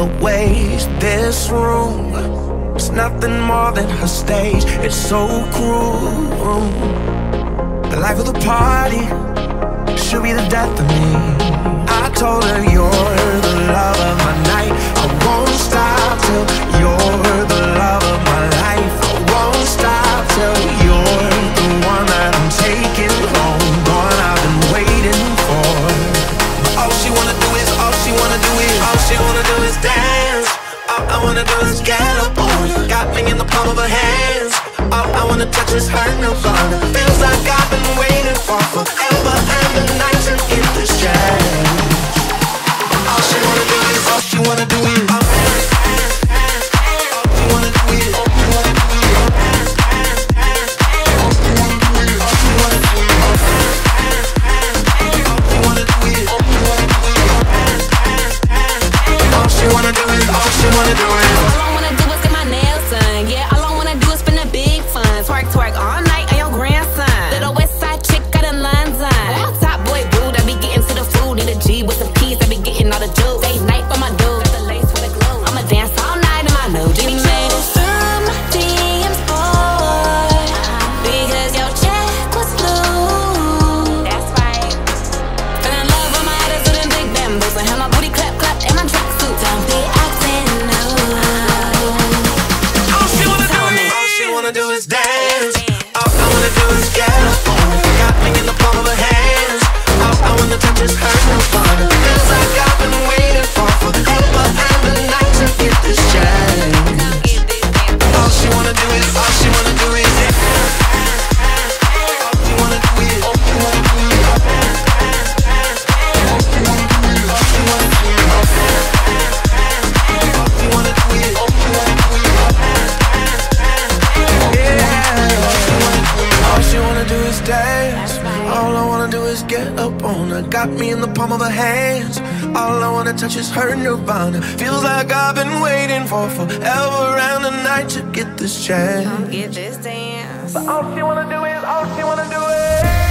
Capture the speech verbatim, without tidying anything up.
a waste. This room, it's nothing more than her stage. It's so cruel. The life of the party should be the death of me. I told her you're the love of my night. I won't stop till you're the love of my life. I won't stop till you're the one that I'm taking home, one I've been waiting for. All she wanna do is, all she wanna do is, all she wanna do is dance. All I wanna do is get up on her. Got me in the palm of her hands. All I wanna touch is her nirvana. Feels like I've been waiting for forever and the night to get this change. All she wanna do is, all she wanna do is, all she wanna do is, all she wanna do is, all she wanna do is, all she wanna do is, all she wanna do is, all she wanna do is, all she wanna do is. All I wanna do is get my nails done. Yeah, all I wanna do is spend a big fun. Twerk, twerk all night on your grandson. Little west side chick got a lines on. I'm a top boy rude, I be getting to the food. Need a G with some keys, I be getting all the juice. Day night for my dude, got the lace with the glue. I'ma dance all night in my new Jimmy made it through my D Ms, boy, because your check was blue. That's right. Fell in love with my attitude and big bamboos. I had my booty clap, clap, and my tracksuit. Don't be acting no. All she wanna do is, all she wanna do is dance. All I wanna do is get up on her. Got me in the palm of her hands. All I wanna touch is her nirvana. Feels like I've been waiting for forever and the night to get this change. All she wanna do is, all she wanna do is, all she wanna do is, all she wanna do is, all she wanna do is, all she wanna do is, all she wanna do is, all she wanna do is, yeah. All she wanna do is dance. All I wanna do is get up on her. Got me in the palm of her hands. All I wanna touch is her nirvana. Feels like I've been waiting for forever and the night to get this chance. Come get this dance. But all she wanna do is, all she wanna do is